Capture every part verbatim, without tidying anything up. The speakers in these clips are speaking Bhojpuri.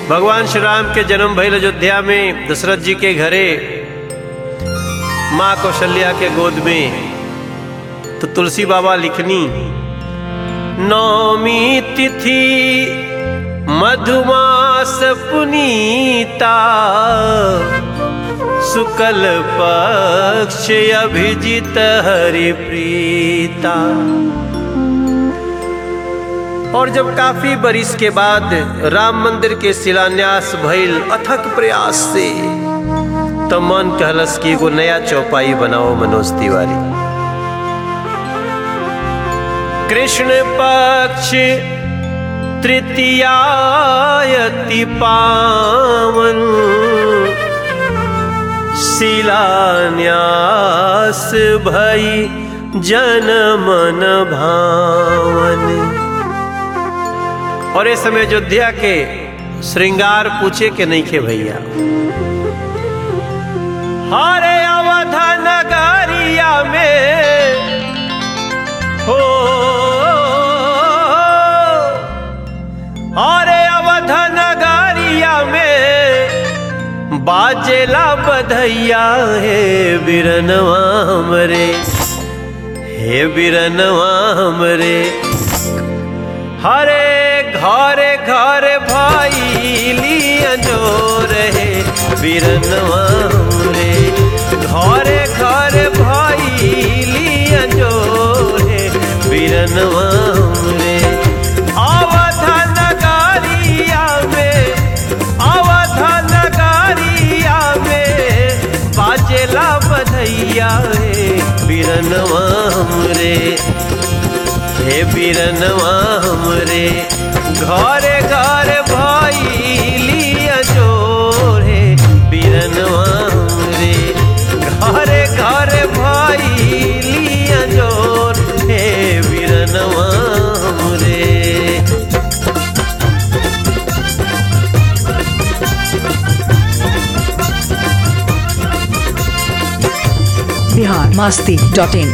भगवान श्री राम के जन्म भइल अयोध्या में दशरथ जी के घरे माँ कौशल्या के गोद में। तो तुलसी बाबा लिखनी, नौमी तिथि मधुमास पुनीता, शुक्ल पक्ष अभिजित हरि प्रीता। और जब काफी बरिस के बाद राम मंदिर के शिलान्यास भइल अथक प्रयास से, तो मन कहलस कि एगो नया चौपाई बनाओ मनोज तिवारी। कृष्ण पक्ष तृतीयायति पावन, शिलान्यास भई जन मन भावन। और इस समय अयोध्या के श्रृंगार पूछे के नहीं खे भैया। हरे अवध नगरिया में हो, हरे अवध नगरिया में बाजेला बधैया हे बिरनवा हमरे, हे बिरनवा हमरे। हरे घरे घरे भाई अंजोर है बिरनवा हमरे, घरे घरे भाई अंजोर है बिरनवा हमरे। अवध नगरिया में, अवध नगरिया में बाजेला बधैया है बिरनवा हमरे, हे बिरनवा हमरे। घरे घरे भाई अंजोर है बिरनवा हमरे, घरे घरे भाई अंजोर है बिरनवा हमरे। Bihar Masti dot in.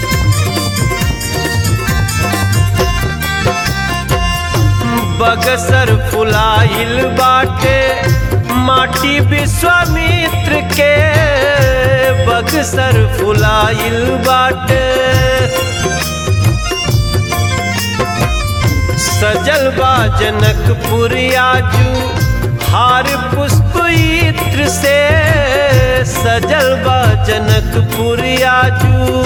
बगसर फुलाइल बाटे माटी विश्वामित्र के, बगसर फुलाइल बाटे सजल बा जनकपुर आजू हार पुष्प इत्र से, सजल बा जनकपुर आजू।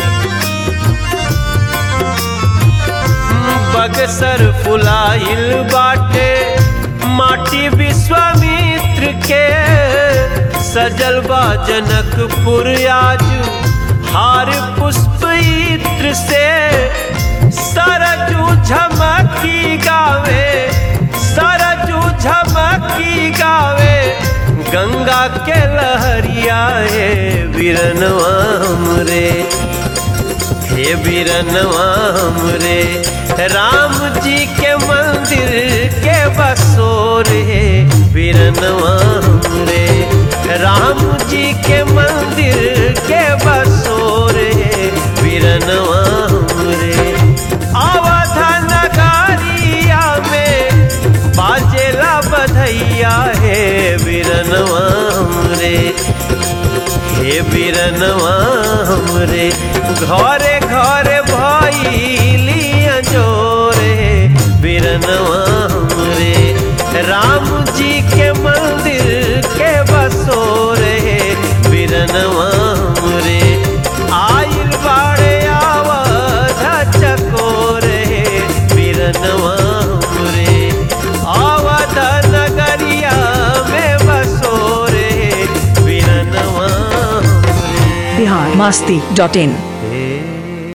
बगसर फुलाइल बाटे माटी विश्वामित्र के, सजल बा जनकपुर आजू हार पुष्प इत्र से। सरजू झमकी गावे, सरजू झमकी गावे गंगा के लहरिया है बिरनवा हमरे, हे बिरनवा हमरे। राम जी के मंदिर के बसोर है बिरनवा हमरे, राम जी के मंदिर के बसोर है बिरनवा हमरे। अवध नगरिया में बाजेला बधैया है बिरनवा हमरे, हे बिरनवा हमरे। घरे घरे भाई अंजोर है बिरनवा हमरे, राम जी के मंदिर के बसोर है बिरनवा हमरे। आइल बाड़े अवध चकोर है बिरनवा हमरे, अवध नगरिया में बसोर है बिरनवा हमरे। बिहार मास्ती डॉट इन।